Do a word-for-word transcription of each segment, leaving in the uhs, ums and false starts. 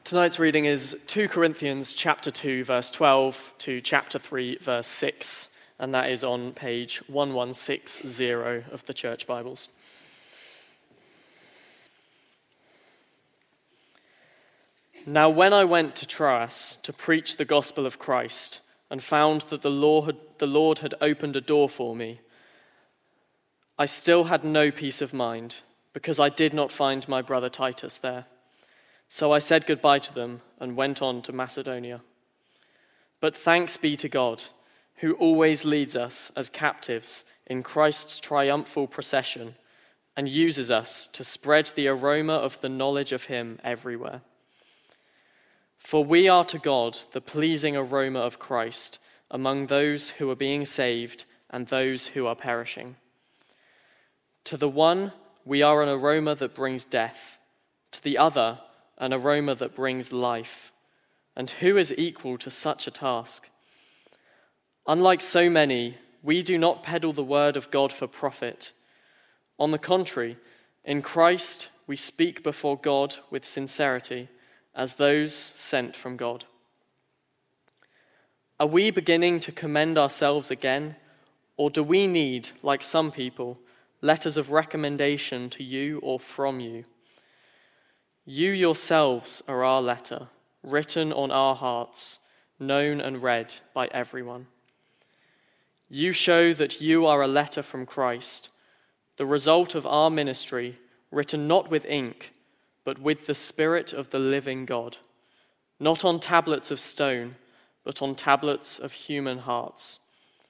Tonight's reading is Second Corinthians chapter two, verse twelve to chapter three, verse six, and that is on page eleven sixty of the Church Bibles. Now when I went to Troas to preach the gospel of Christ and found that the Lord had, the Lord had opened a door for me, I still had no peace of mind because I did not find my brother Titus there. So I said goodbye to them and went on to Macedonia. But thanks be to God, who always leads us as captives in Christ's triumphal procession and uses us to spread the aroma of the knowledge of him everywhere. For we are to God the pleasing aroma of Christ among those who are being saved and those who are perishing. To the one, we are an aroma that brings death. To the other, an aroma that brings life. And who is equal to such a task? Unlike so many, we do not peddle the word of God for profit. On the contrary, in Christ we speak before God with sincerity, as those sent from God. Are we beginning to commend ourselves again, or do we need, like some people, letters of recommendation to you or from you? You yourselves are our letter, written on our hearts, known and read by everyone. You show that you are a letter from Christ, the result of our ministry, written not with ink, but with the Spirit of the living God, not on tablets of stone, but on tablets of human hearts.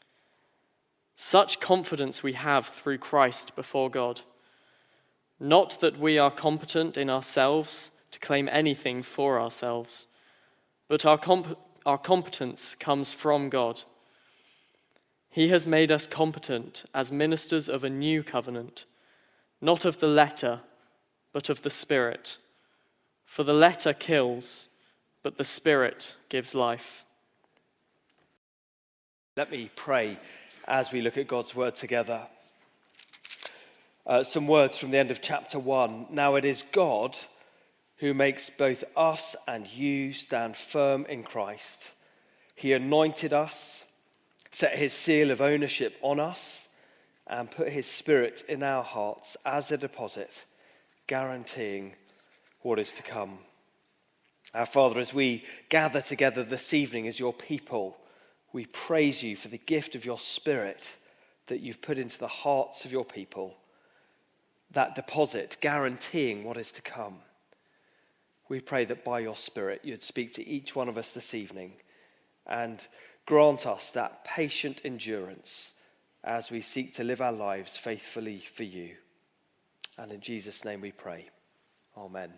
Such confidence we have through Christ before God. Not that we are competent in ourselves to claim anything for ourselves, but our, comp- our competence comes from God. He has made us competent as ministers of a new covenant, not of the letter, but of the Spirit. For the letter kills, but the Spirit gives life. Let me pray as we look at God's word together. Uh, some words from the end of chapter one. Now it is God who makes both us and you stand firm in Christ. He anointed us, set his seal of ownership on us, and put his Spirit in our hearts as a deposit, guaranteeing what is to come. Our Father, as we gather together this evening as your people, we praise you for the gift of your Spirit that you've put into the hearts of your people, that deposit guaranteeing what is to come. We pray that by your Spirit you'd speak to each one of us this evening and grant us that patient endurance as we seek to live our lives faithfully for you. And in Jesus' name we pray. Amen.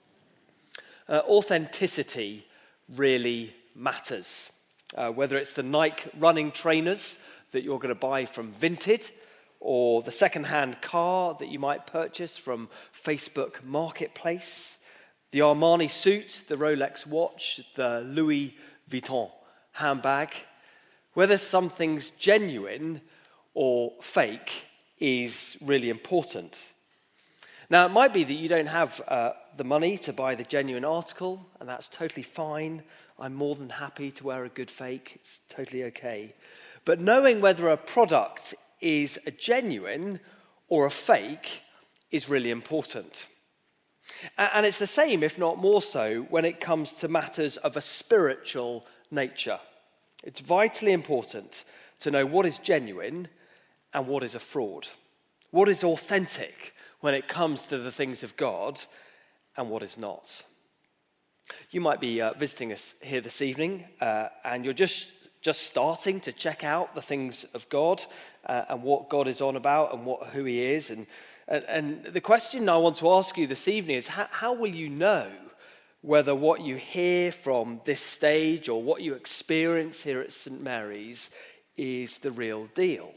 Uh, authenticity really matters. Uh, whether it's the Nike running trainers that you're going to buy from Vinted, or the second-hand car that you might purchase from Facebook Marketplace, the Armani suit, the Rolex watch, the Louis Vuitton handbag, whether something's genuine or fake is really important. Now, it might be that you don't have uh, the money to buy the genuine article, and that's totally fine. I'm more than happy to wear a good fake. It's totally okay. But knowing whether a product is a genuine or a fake is really important. And it's the same, if not more so, when it comes to matters of a spiritual nature. It's vitally important to know what is genuine and what is a fraud. What is authentic when it comes to the things of God and what is not. You might be uh, visiting us here this evening uh, and you're just just starting to check out the things of God uh, and what God is on about and what who he is. And, and, and the question I want to ask you this evening is how, how will you know whether what you hear from this stage or what you experience here at Saint Mary's is the real deal?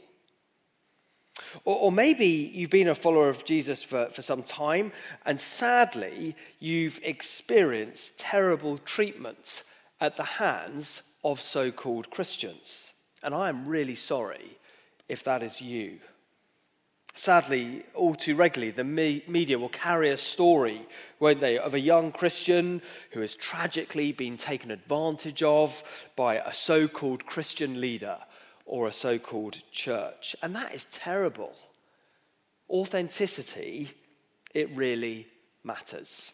Or, or maybe you've been a follower of Jesus for, for some time and sadly you've experienced terrible treatment at the hands of so-called Christians. And I am really sorry if that is you. Sadly, all too regularly, the me- media will carry a story, won't they, of a young Christian who has tragically been taken advantage of by a so-called Christian leader or a so-called church. And that is terrible. Authenticity, it really matters.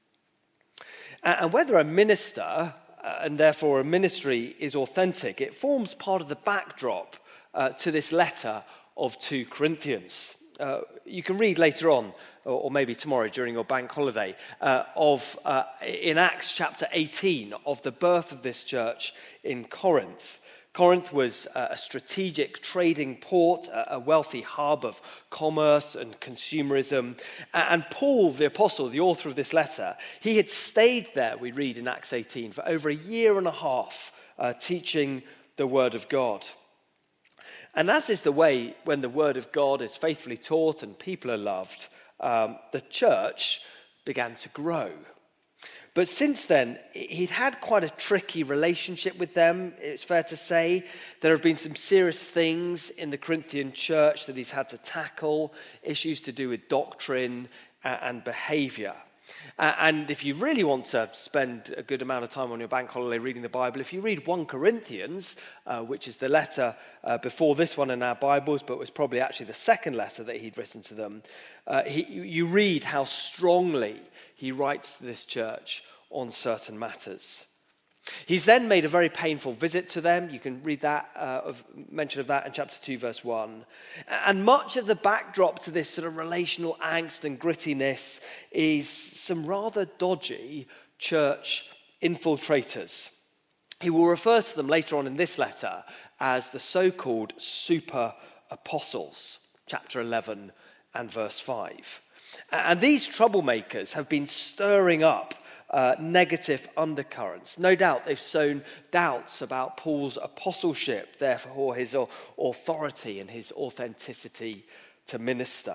And whether a minister, and therefore a ministry, is authentic, it forms part of the backdrop uh, to this letter of two Corinthians. Uh, you can read later on, or, or maybe tomorrow during your bank holiday, uh, of uh, in Acts chapter eighteen, of the birth of this church in Corinth. Corinth was a strategic trading port, a wealthy hub of commerce and consumerism. And Paul, the apostle, the author of this letter, he had stayed there, we read in Acts eighteen, for over a year and a half, uh, teaching the word of God. And as is the way when the word of God is faithfully taught and people are loved, um, the church began to grow. But since then, he'd had quite a tricky relationship with them, it's fair to say. There have been some serious things in the Corinthian church that he's had to tackle, issues to do with doctrine and behavior. And if you really want to spend a good amount of time on your bank holiday reading the Bible, if you read First Corinthians, uh, which is the letter uh, before this one in our Bibles, but was probably actually the second letter that he'd written to them, uh, he, you read how strongly he writes to this church on certain matters. He's then made a very painful visit to them. You can read that, uh, of, mention of that in chapter two, verse one. And much of the backdrop to this sort of relational angst and grittiness is some rather dodgy church infiltrators. He will refer to them later on in this letter as the so-called super apostles, chapter eleven and verse five. And these troublemakers have been stirring up uh, negative undercurrents. No doubt they've sown doubts about Paul's apostleship, therefore his authority and his authenticity to minister.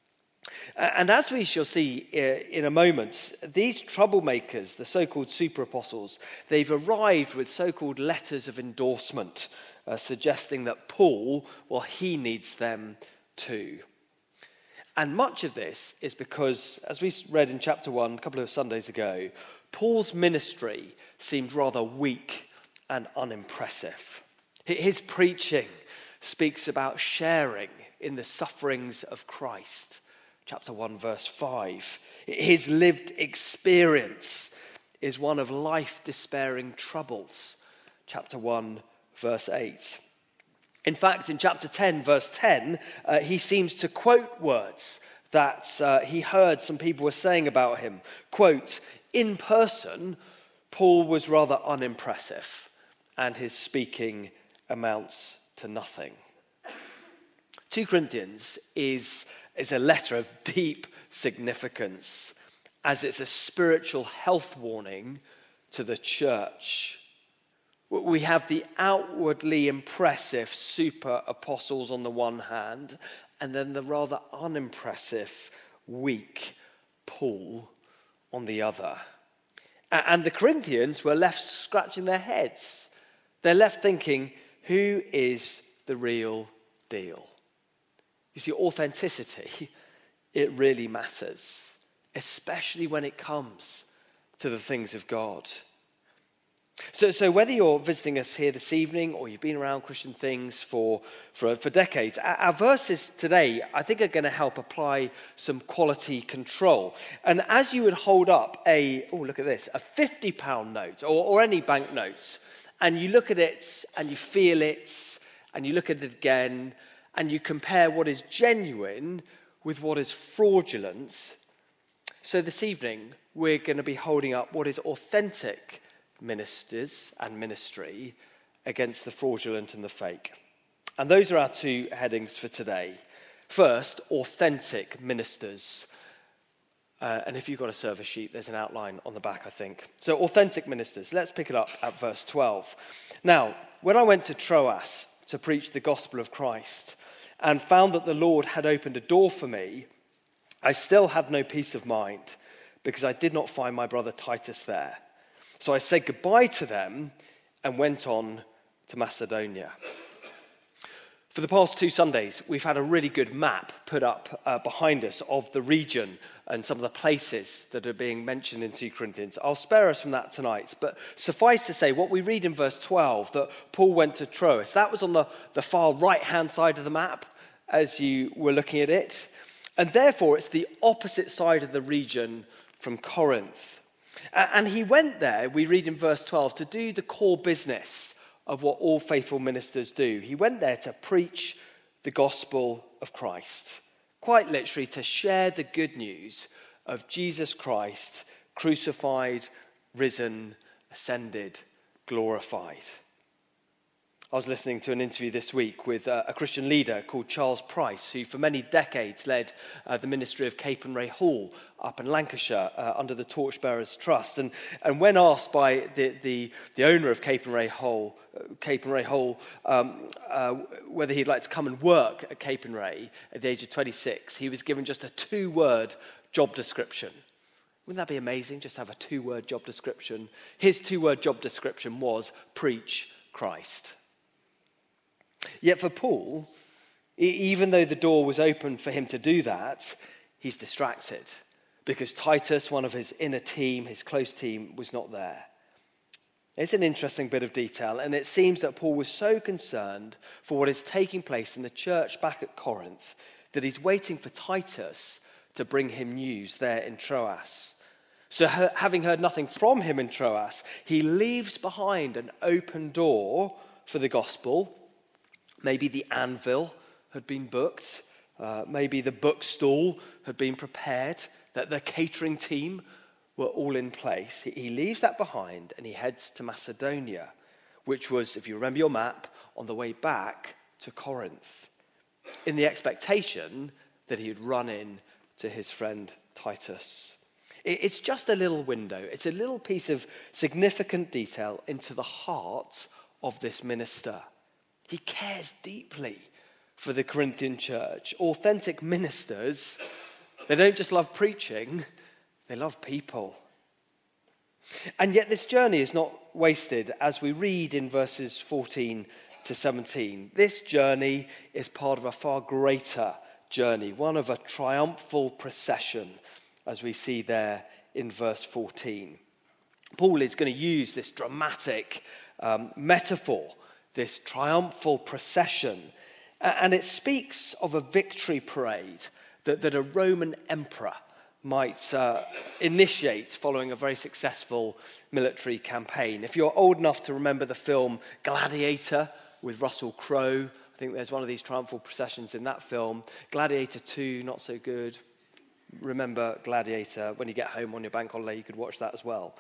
And as we shall see in a moment, these troublemakers, the so-called super apostles, they've arrived with so-called letters of endorsement, uh, suggesting that Paul, well, he needs them too. And much of this is because, as we read in chapter one a couple of Sundays ago, Paul's ministry seemed rather weak and unimpressive. His preaching speaks about sharing in the sufferings of Christ, chapter one, verse five. His lived experience is one of life-despairing troubles, chapter one, verse eight. In fact, in chapter ten, verse ten, uh, he seems to quote words that uh, he heard some people were saying about him. Quote, in person, Paul was rather unimpressive, and his speaking amounts to nothing. Second Corinthians is, is a letter of deep significance, as it's a spiritual health warning to the church. We have the outwardly impressive super apostles on the one hand, and then the rather unimpressive, weak Paul on the other. And the Corinthians were left scratching their heads. They're left thinking, who is the real deal? You see, authenticity, it really matters, especially when it comes to the things of God. So, so whether you're visiting us here this evening or you've been around Christian things for, for, for decades, our, our verses today, I think, are going to help apply some quality control. And as you would hold up a, oh, look at this, a fifty pound note or, or any banknote, and you look at it and you feel it, and you look at it again, and you compare what is genuine with what is fraudulent. So this evening, we're going to be holding up what is authentic ministers and ministry against the fraudulent and the fake. And those are our two headings for today. First, authentic ministers. Uh, and if you've got a service sheet, there's an outline on the back, I think. So authentic ministers. Let's pick it up at verse twelve. Now, when I went to Troas to preach the gospel of Christ and found that the Lord had opened a door for me, I still had no peace of mind because I did not find my brother Titus there. So I said goodbye to them and went on to Macedonia. For the past two Sundays, we've had a really good map put up uh, behind us of the region and some of the places that are being mentioned in Second Corinthians. I'll spare us from that tonight, but suffice to say, what we read in verse twelve, that Paul went to Troas, that was on the, the far right-hand side of the map as you were looking at it. And therefore, it's the opposite side of the region from Corinth. And he went there, we read in verse twelve, to do the core business of what all faithful ministers do. He went there to preach the gospel of Christ. Quite literally, to share the good news of Jesus Christ, crucified, risen, ascended, glorified. I was listening to an interview this week with uh, a Christian leader called Charles Price, who for many decades led uh, the ministry of Capernwray Hall up in Lancashire uh, under the Torchbearers Trust. And, and when asked by the, the, the owner of Capernwray Hall, uh, Capernwray Hall um, uh, whether he'd like to come and work at Capernwray at the age of twenty-six, he was given just a two-word job description. Wouldn't that be amazing, just to have a two-word job description? His two-word job description was, preach Christ. Yet for Paul, even though the door was open for him to do that, he's distracted because Titus, one of his inner team, his close team, was not there. It's an interesting bit of detail, and it seems that Paul was so concerned for what is taking place in the church back at Corinth that he's waiting for Titus to bring him news there in Troas. So having heard nothing from him in Troas, he leaves behind an open door for the gospel. Maybe the anvil had been booked. Uh, maybe the bookstall had been prepared, that the catering team were all in place. He, he leaves that behind and he heads to Macedonia, which was, if you remember your map, on the way back to Corinth, in the expectation that he would run in to his friend Titus. It, it's just a little window. It's a little piece of significant detail into the heart of this minister. He cares deeply for the Corinthian church. Authentic ministers, they don't just love preaching, they love people. And yet this journey is not wasted as we read in verses fourteen to seventeen. This journey is part of a far greater journey, one of a triumphal procession, as we see there in verse fourteen. Paul is going to use this dramatic um, metaphor, this triumphal procession, and it speaks of a victory parade that, that a Roman emperor might uh, initiate following a very successful military campaign. If you're old enough to remember the film Gladiator with Russell Crowe, I think there's one of these triumphal processions in that film. Gladiator two, not so good. Remember Gladiator. When you get home on your bank holiday, you could watch that as well.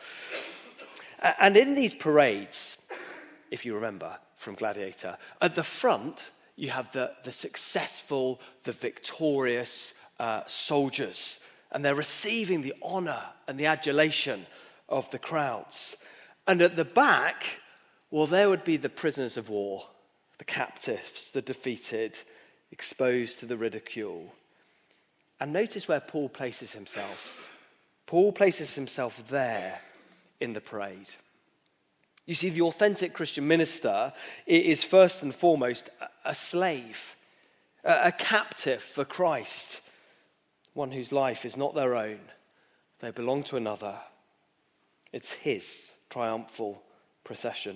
And in these parades, if you remember from Gladiator, at the front you have the, the successful, the victorious uh, soldiers, and they're receiving the honor and the adulation of the crowds. And at the back, well, there would be the prisoners of war, the captives, the defeated, exposed to the ridicule. And notice where Paul places himself. Paul places himself there in the parade. You see, the authentic Christian minister is first and foremost a slave, a captive for Christ, one whose life is not their own. They belong to another. It's his triumphal procession.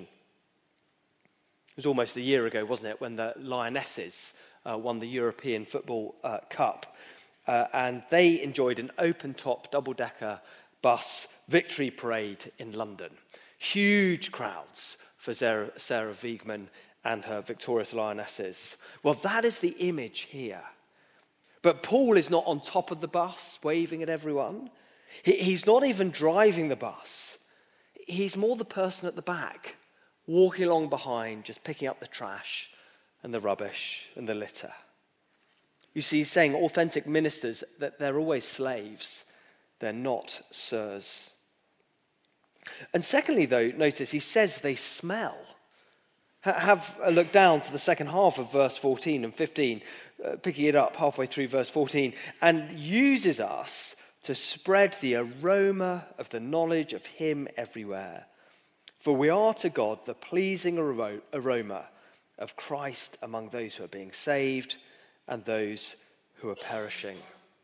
It was almost a year ago, wasn't it, when the Lionesses uh, won the European Football uh, Cup. Uh, and they enjoyed an open-top, double-decker bus victory parade in London. Huge crowds for Sarah, Sarah Wiegman and her victorious Lionesses. Well, that is the image here. But Paul is not on top of the bus, waving at everyone. He, he's not even driving the bus. He's more the person at the back, walking along behind, just picking up the trash and the rubbish and the litter. You see, he's saying authentic ministers, that they're always slaves. They're not sirs. And secondly, though, notice he says they smell. Have a look down to the second half of verse fourteen and fifteen, uh, picking it up halfway through verse fourteen, and uses us to spread the aroma of the knowledge of him everywhere. For we are to God the pleasing aroma of Christ among those who are being saved and those who are perishing.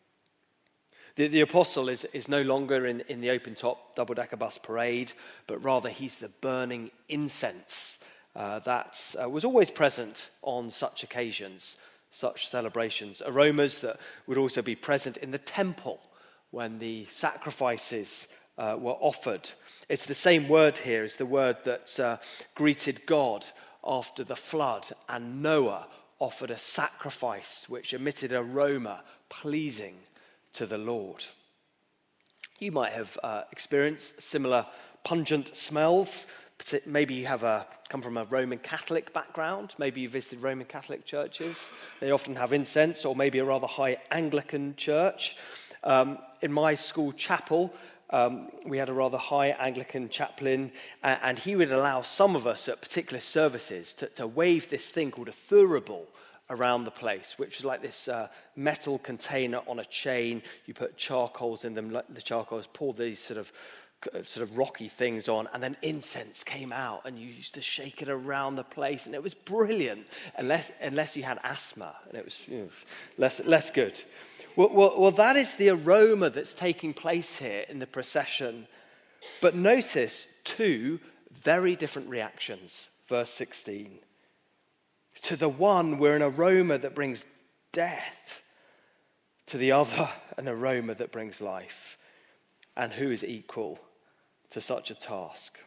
The, the apostle is, is no longer in, in the open-top double-decker bus parade, but rather he's the burning incense uh, that uh, was always present on such occasions, such celebrations. Aromas that would also be present in the temple when the sacrifices uh, were offered. It's the same word here as the word that uh, greeted God after the flood, and Noah offered a sacrifice which emitted aroma pleasing to the Lord. You might have uh, experienced similar pungent smells. Maybe you have a, come from a Roman Catholic background. Maybe you visited Roman Catholic churches. They often have incense, or maybe a rather high Anglican church. Um, in my school chapel, um, we had a rather high Anglican chaplain, uh, and he would allow some of us at particular services to, to wave this thing called a thurible around the place, which is like this uh, metal container on a chain. You put charcoals in them, the charcoals pour these sort of sort of rocky things on, and then incense came out, and you used to shake it around the place, and it was brilliant, unless unless you had asthma, and it was, you know, less less good. Well, well, well, that is the aroma that's taking place here in the procession. But notice two very different reactions. Verse sixteen. To the one, we're an aroma that brings death. To the other, an aroma that brings life. And who is equal to such a task?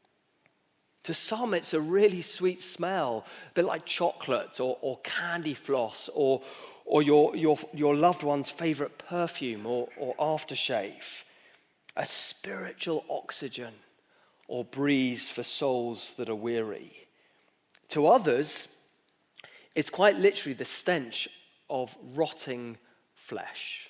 To some, it's a really sweet smell, a bit like chocolate or, or candy floss, or, or your, your, your loved one's favorite perfume or, or aftershave. A spiritual oxygen or breeze for souls that are weary. To others, it's quite literally the stench of rotting flesh.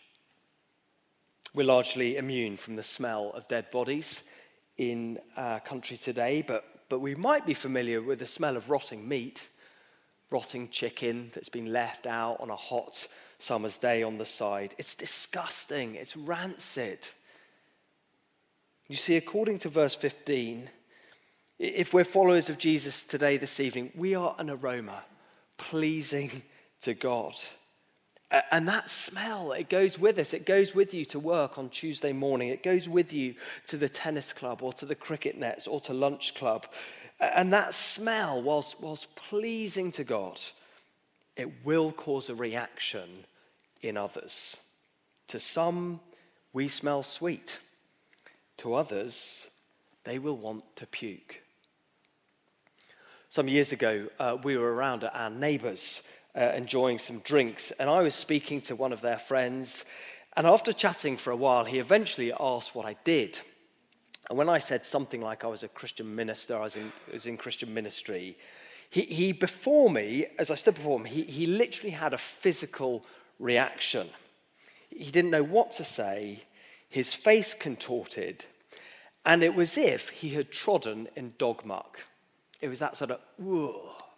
We're largely immune from the smell of dead bodies in our country today, but, but we might be familiar with the smell of rotting meat, rotting chicken that's been left out on a hot summer's day on the side. It's disgusting. It's rancid. You see, according to verse fifteen, if we're followers of Jesus today, this evening, we are an aroma pleasing to God. And that smell, it goes with us. It goes with you to work on Tuesday morning. It goes with you to the tennis club or to the cricket nets or to lunch club. And that smell, whilst, whilst pleasing to God, it will cause a reaction in others. To some, we smell sweet. To others, they will want to puke. Some years ago, uh, we were around at our neighbours' uh, enjoying some drinks, and I was speaking to one of their friends, and after chatting for a while, he eventually asked what I did. And when I said something like I was a Christian minister, I was in, I was in Christian ministry, he, he before me, as I stood before him, he, he literally had a physical reaction. He didn't know what to say, his face contorted, and it was as if he had trodden in dog muck. It was that sort of, whoa.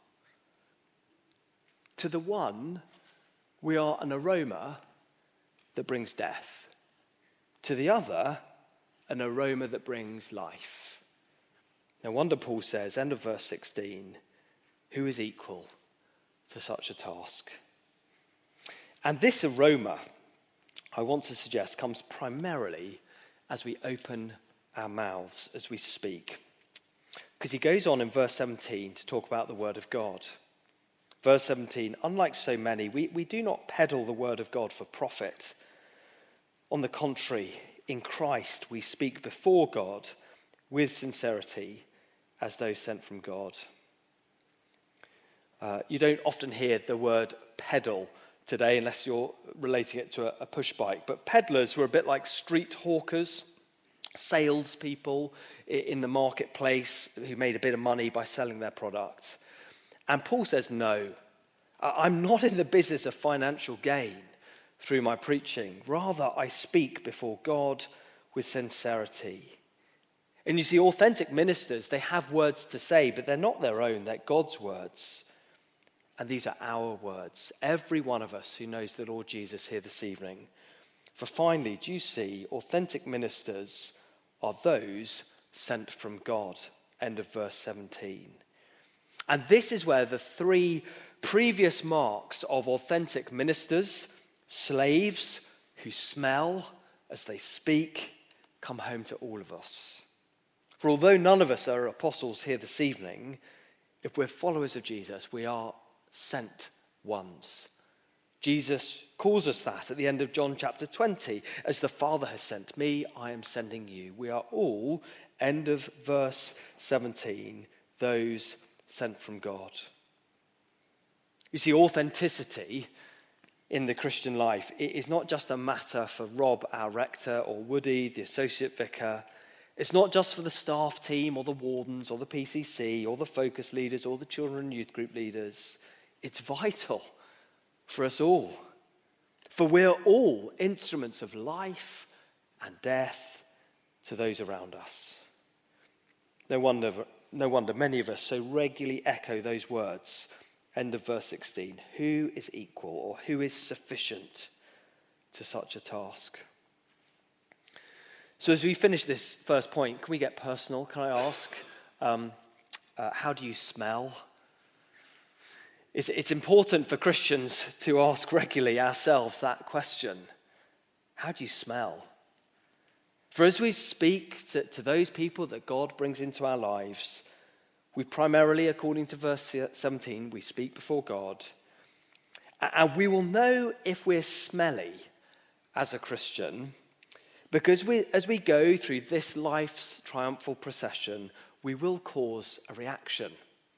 To the one, we are an aroma that brings death. To the other, an aroma that brings life. No wonder Paul says, end of verse sixteen, who is equal to such a task? And this aroma, I want to suggest, comes primarily as we open our mouths, as we speak. Because he goes on in verse seventeen to talk about the word of God. Verse seventeen, unlike so many, we, we do not peddle the word of God for profit. On the contrary, in Christ we speak before God with sincerity as those sent from God. Uh, you don't often hear the word peddle today unless you're relating it to a, a push bike. But peddlers were a bit like street hawkers, salespeople in the marketplace who made a bit of money by selling their products. And Paul says, no, I'm not in the business of financial gain through my preaching. Rather, I speak before God with sincerity. And you see, authentic ministers, they have words to say, but they're not their own, they're God's words. And these are our words, every one of us who knows the Lord Jesus here this evening. For finally, do you see, authentic ministers are those sent from God. End of verse seventeen. And this is where the three previous marks of authentic ministers, slaves who smell as they speak, come home to all of us. For although none of us are apostles here this evening, if we're followers of Jesus, we are sent ones. Jesus calls us that at the end of John chapter twenty. As the Father has sent me, I am sending you. We are all, end of verse seventeen, those sent from God. You see, authenticity in the Christian life, it is not just a matter for Rob, our rector, or Woody, the associate vicar. It's not just for the staff team or the wardens or the P C C or the focus leaders or the children and youth group leaders. It's vital for us all. For we're all instruments of life and death to those around us. No wonder, no wonder many of us so regularly echo those words. End of verse sixteen. Who is equal or who is sufficient to such a task? So as we finish this first point, can we get personal? Can I ask, um, uh, how do you smell? It's, it's important for Christians to ask regularly ourselves that question. How do you smell? For as we speak to, to those people that God brings into our lives, we primarily, according to verse seventeen, we speak before God. And we will know if we're smelly as a Christian, because we, as we go through this life's triumphal procession, we will cause a reaction.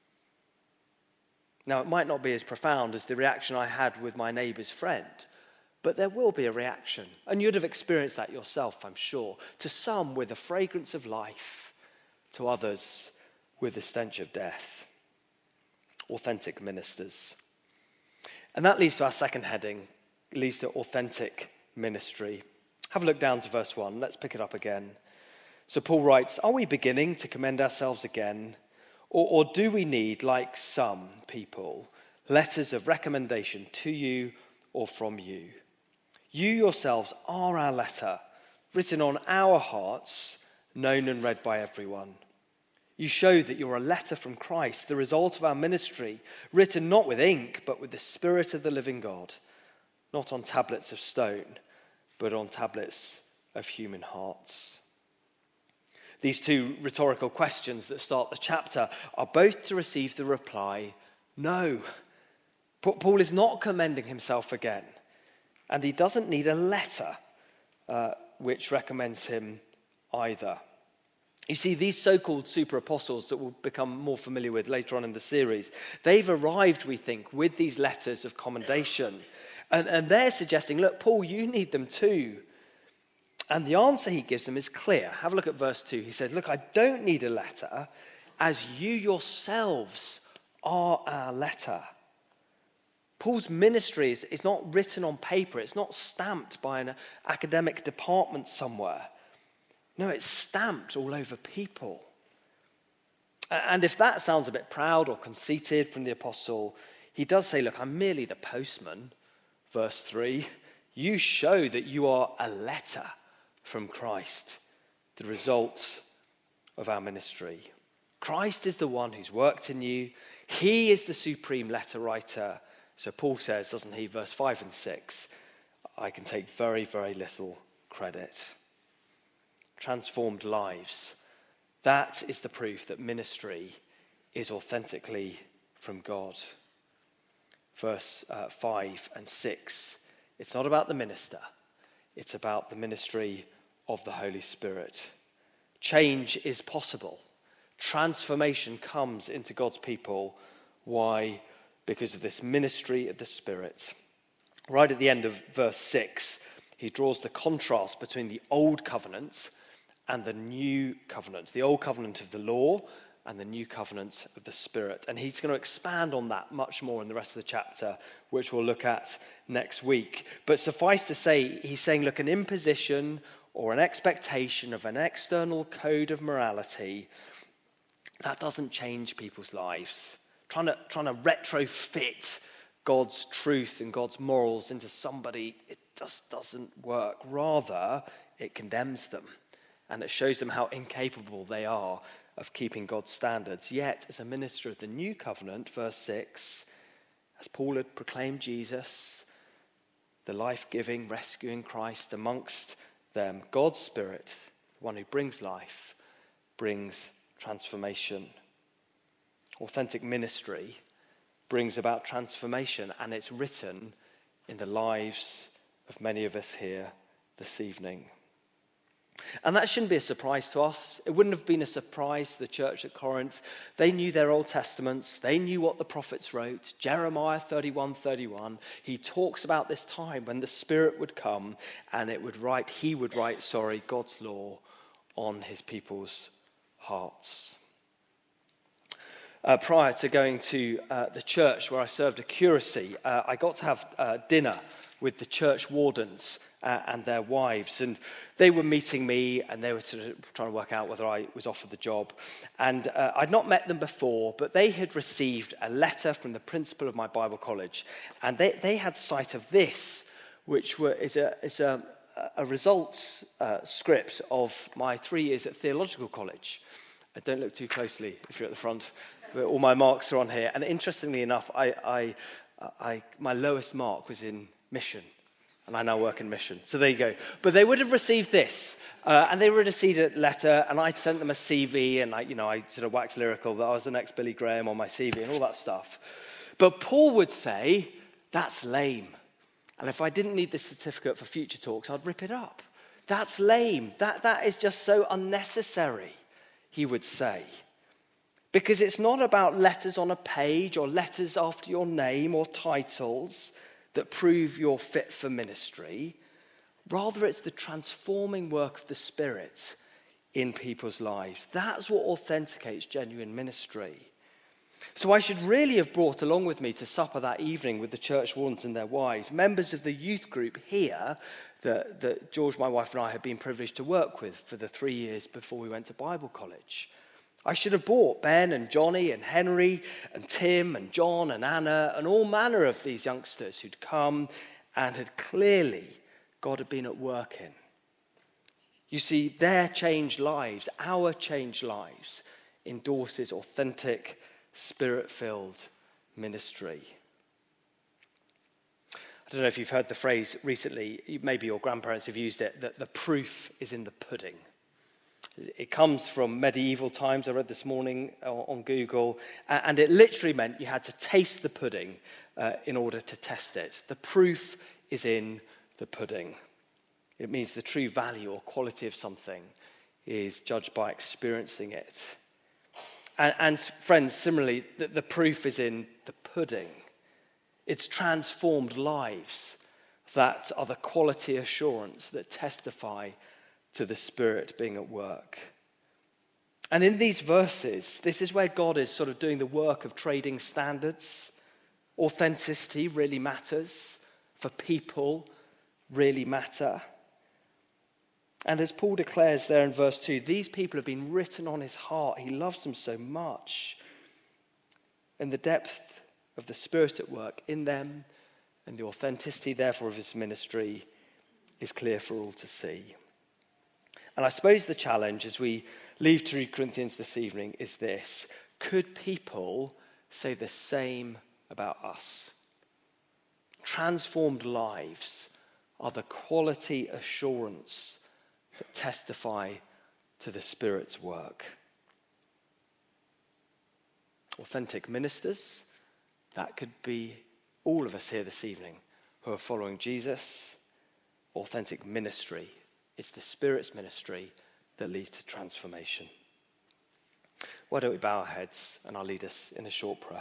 Now, it might not be as profound as the reaction I had with my neighbour's friend, but there will be a reaction. And you'd have experienced that yourself, I'm sure. To some with the fragrance of life, to others with the stench of death. Authentic ministers. And that leads to our second heading. It leads to authentic ministry. Have a look down to verse one. Let's pick it up again. So Paul writes, are we beginning to commend ourselves again? Or, or do we need, like some people, letters of recommendation to you or from you? You yourselves are our letter, written on our hearts, known and read by everyone. You show that you're a letter from Christ, the result of our ministry, written not with ink, but with the Spirit of the living God, not on tablets of stone, but on tablets of human hearts. These two rhetorical questions that start the chapter are both to receive the reply, no. Paul is not commending himself again, and he doesn't need a letter uh, which recommends him either. You see, these so-called super apostles that we'll become more familiar with later on in the series, they've arrived, we think, with these letters of commendation. And, and they're suggesting, look, Paul, you need them too. And the answer he gives them is clear. Have a look at verse two. He says, look, I don't need a letter, as you yourselves are our letter. Paul's ministry is, is not written on paper. It's not stamped by an academic department somewhere. No, it's stamped all over people. And if that sounds a bit proud or conceited from the apostle, he does say, look, I'm merely the postman. Verse three, you show that you are a letter from Christ, the result of our ministry. Christ is the one who's worked in you. He is the supreme letter writer. So Paul says, doesn't he, verse five and six, I can take very, very little credit. Transformed lives. That is the proof that ministry is authentically from God. Verse uh, five and six, it's not about the minister. It's about the ministry of the Holy Spirit. Change is possible. Transformation comes into God's people. Why? Because of this ministry of the Spirit. Right at the end of verse six, he draws the contrast between the old covenant and the new covenant. The old covenant of the law and the new covenant of the Spirit. And he's going to expand on that much more in the rest of the chapter, which we'll look at next week. But suffice to say, he's saying, look, an imposition or an expectation of an external code of morality, that doesn't change people's lives. Trying to, trying to retrofit God's truth and God's morals into somebody, it just doesn't work. Rather, it condemns them, and it shows them how incapable they are of keeping God's standards. Yet, as a minister of the new covenant, verse six, as Paul had proclaimed Jesus, the life-giving, rescuing Christ amongst them, God's Spirit, the one who brings life, brings transformation. Authentic ministry brings about transformation, and it's written in the lives of many of us here this evening. And that shouldn't be a surprise to us. It wouldn't have been a surprise to the church at Corinth. They knew their Old Testaments. They knew what the prophets wrote. Jeremiah thirty-one thirty-one, he talks about this time when the Spirit would come and it would write, he would write, sorry, God's law on his people's hearts. Uh, prior to going to uh, the church where I served a curacy, uh, I got to have uh, dinner with the church wardens uh, and their wives. And they were meeting me and they were sort of trying to work out whether I was offered the job. And uh, I'd not met them before, but they had received a letter from the principal of my Bible college. And they, they had sight of this, which were, is a, is a, a results uh, script of my three years at theological college. Uh, don't look too closely if you're at the front. But all my marks are on here. And interestingly enough, I, I, I, my lowest mark was in mission. And I now work in mission. So there you go. But they would have received this. Uh, and they would have received a letter. And I'd sent them a C V. And I, you know, I sort of waxed lyrical that I was the next Billy Graham on my C V and all that stuff. But Paul would say, that's lame. And if I didn't need this certificate for future talks, I'd rip it up. That's lame. That, that is just so unnecessary, he would say. Because it's not about letters on a page or letters after your name or titles that prove you're fit for ministry. Rather, it's the transforming work of the Spirit in people's lives. That's what authenticates genuine ministry. So I should really have brought along with me to supper that evening with the church wardens and their wives, members of the youth group here that, that George, my wife, and I had been privileged to work with for the three years before we went to Bible college. I should have brought Ben and Johnny and Henry and Tim and John and Anna and all manner of these youngsters who'd come and had clearly God had been at work in. You see, their changed lives, our changed lives, endorses authentic, Spirit-filled ministry. I don't know if you've heard the phrase recently, maybe your grandparents have used it, that the proof is in the pudding. It comes from medieval times, I read this morning on Google, and it literally meant you had to taste the pudding uh, in order to test it. The proof is in the pudding. It means the true value or quality of something is judged by experiencing it. And, and friends, similarly, the, the proof is in the pudding. It's transformed lives that are the quality assurance that testify to the Spirit being at work. And in these verses, this is where God is sort of doing the work of trading standards. Authenticity really matters. For people, really matter. And as Paul declares there in verse two, these people have been written on his heart. He loves them so much. And the depth of the Spirit at work in them and the authenticity, therefore, of his ministry is clear for all to see. And I suppose the challenge as we leave two Corinthians this evening is this. Could people say the same about us? Transformed lives are the quality assurance that testify to the Spirit's work. Authentic ministers, that could be all of us here this evening who are following Jesus. Authentic ministry, it's the Spirit's ministry that leads to transformation. Why don't we bow our heads and I'll lead us in a short prayer.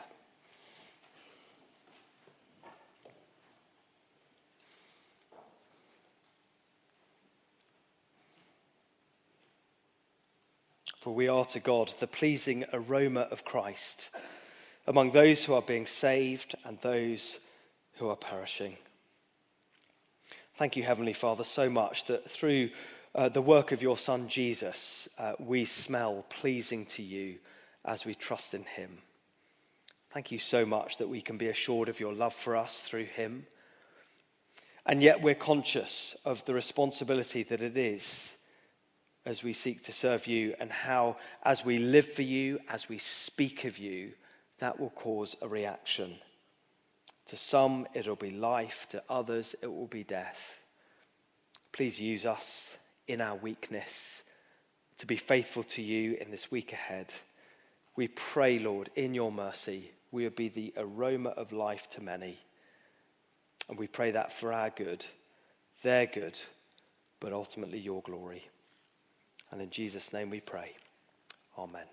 For we are to God the pleasing aroma of Christ among those who are being saved and those who are perishing. Thank you, Heavenly Father, so much that through uh, the work of your Son, Jesus, uh, we smell pleasing to you as we trust in him. Thank you so much that we can be assured of your love for us through him. And yet we're conscious of the responsibility that it is as we seek to serve you, and how, as we live for you, as we speak of you, that will cause a reaction. To some, it'll be life. To others, it will be death. Please use us in our weakness to be faithful to you in this week ahead. We pray, Lord, in your mercy, we will be the aroma of life to many. And we pray that for our good, their good, but ultimately your glory. And in Jesus' name we pray. Amen.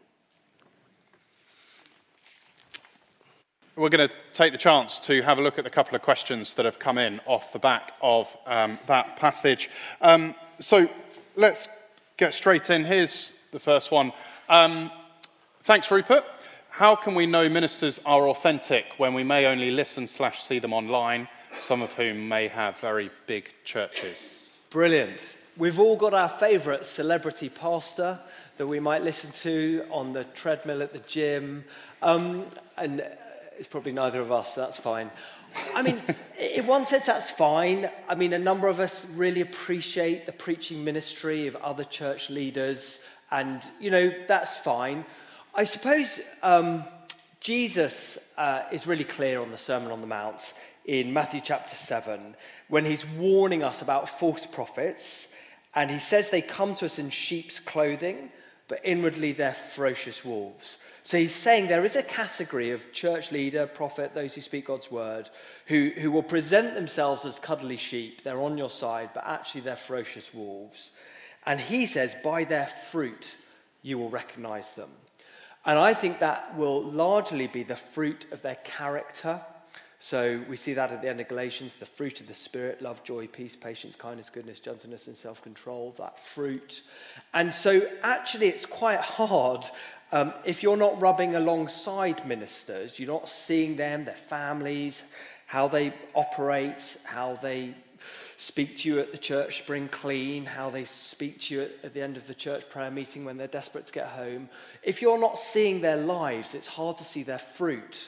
We're going to take the chance to have a look at the couple of questions that have come in off the back of um, that passage. Um, so let's get straight in. Here's the first one. Um, thanks, Rupert. How can we know ministers are authentic when we may only listen slash see them online, some of whom may have very big churches? Brilliant. We've all got our favourite celebrity pastor that we might listen to on the treadmill at the gym. Um, and it's probably neither of us, so that's fine. I mean, in one sense, that's fine. I mean, a number of us really appreciate the preaching ministry of other church leaders. And, you know, that's fine. I suppose um, Jesus uh, is really clear on the Sermon on the Mount in Matthew chapter seven, when he's warning us about false prophets. And he says they come to us in sheep's clothing, but inwardly they're ferocious wolves. So he's saying there is a category of church leader, prophet, those who speak God's word, who, who will present themselves as cuddly sheep. They're on your side, but actually they're ferocious wolves. And he says, by their fruit, you will recognize them. And I think that will largely be the fruit of their character. So we see that at the end of Galatians, the fruit of the Spirit, love, joy, peace, patience, kindness, goodness, gentleness, and self-control, that fruit. And so actually it's quite hard um, if you're not rubbing alongside ministers, you're not seeing them, their families, how they operate, how they speak to you at the church spring clean, how they speak to you at, at the end of the church prayer meeting when they're desperate to get home. If you're not seeing their lives, it's hard to see their fruit.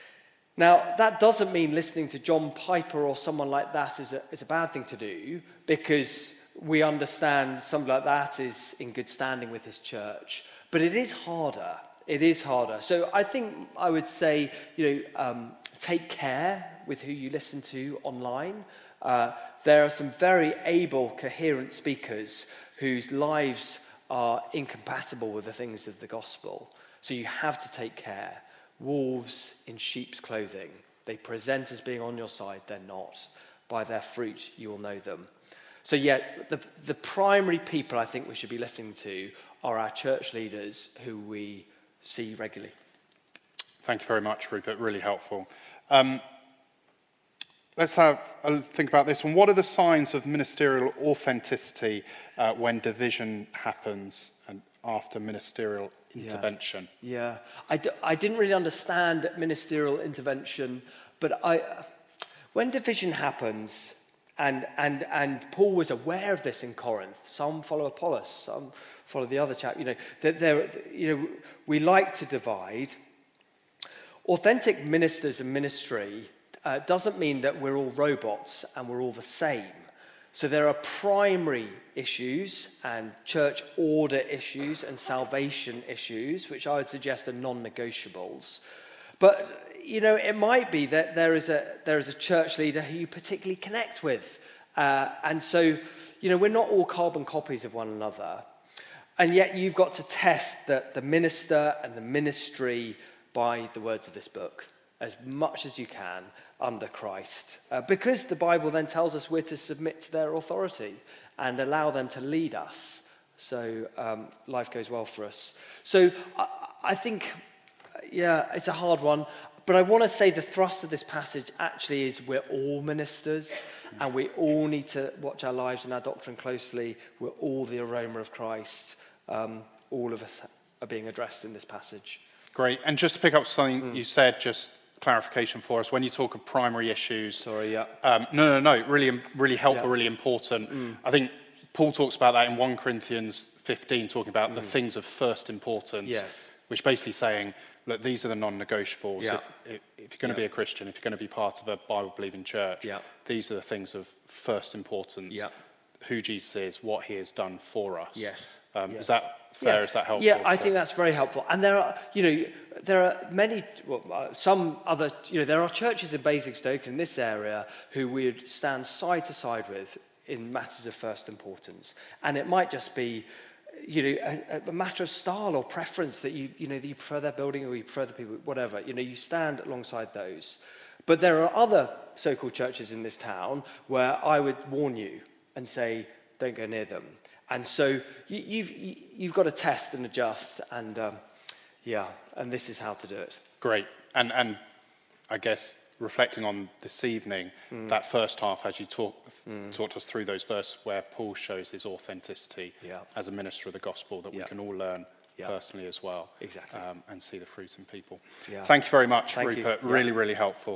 Now, that doesn't mean listening to John Piper or someone like that is a, is a bad thing to do, because we understand somebody like that is in good standing with his church. But it is harder. It is harder. So I think I would say, you know, um, take care with who you listen to online. Uh, there are some very able, coherent speakers whose lives are incompatible with the things of the gospel. So you have to take care. Wolves in sheep's clothing. They present as being on your side, they're not. By their fruit, you will know them. So yeah, the, the primary people I think we should be listening to are our church leaders who we see regularly. Thank you very much, Rupert. Really helpful. Um, let's have a think about this one. What are the signs of ministerial authenticity uh, when division happens and after ministerial intervention? Yeah, yeah. I, d- I didn't really understand ministerial intervention, but I, when division happens, and and and Paul was aware of this in Corinth. Some follow Apollos, some follow the other chap. You know, that there, you know, we like to divide. Authentic ministers and ministry uh, doesn't mean that we're all robots and we're all the same. So there are primary issues and church order issues and salvation issues, which I would suggest are non-negotiables. But, you know, it might be that there is a there is a church leader who you particularly connect with. Uh, and so, you know, we're not all carbon copies of one another. And yet you've got to test that the minister and the ministry by the words of this book as much as you can under Christ. Uh, because the Bible then tells us we're to submit to their authority and allow them to lead us. So um, life goes well for us. So I, I think, yeah, it's a hard one. But I want to say the thrust of this passage actually is we're all ministers and we all need to watch our lives and our doctrine closely. We're all the aroma of Christ. Um, all of us are being addressed in this passage. Great. And just to pick up something Mm. you said, just clarification for us. When you talk of primary issues... Sorry, yeah. Um, no, no, no. Really, really helpful, Yeah. really important. Mm. I think Paul talks about that in First Corinthians fifteen, talking about Mm. the things of first importance. Yes. Which basically saying, look, these are the non-negotiables. Yeah. If, if, if you're going to Yeah. be a Christian, if you're going to be part of a Bible-believing church, Yeah. these are the things of first importance. Yeah. who Jesus is, what he has done for us. Yes. Um, Yes. Is that fair? Yeah. Is that helpful? Yeah, I to- think that's very helpful. And there are, you know, there are many, well, uh, some other, you know, there are churches in Basingstoke in this area who we would stand side to side with in matters of first importance. And it might just be, you know, a, a matter of style or preference that you, you know, that you prefer their building or you prefer the people, whatever. You know, you stand alongside those. But there are other so-called churches in this town where I would warn you and say, don't go near them. And so you, you've you've got to test and adjust, and um, yeah, and this is how to do it. Great. And and I guess reflecting on this evening, mm. that first half, as you talk, mm. talked us through those verses where Paul shows his authenticity yeah. as a minister of the gospel, that yeah. we can all learn yeah. personally as well. Exactly. Um, and see the fruit in people. Yeah. Thank you very much, Thank Rupert. you. Really, yeah. really helpful.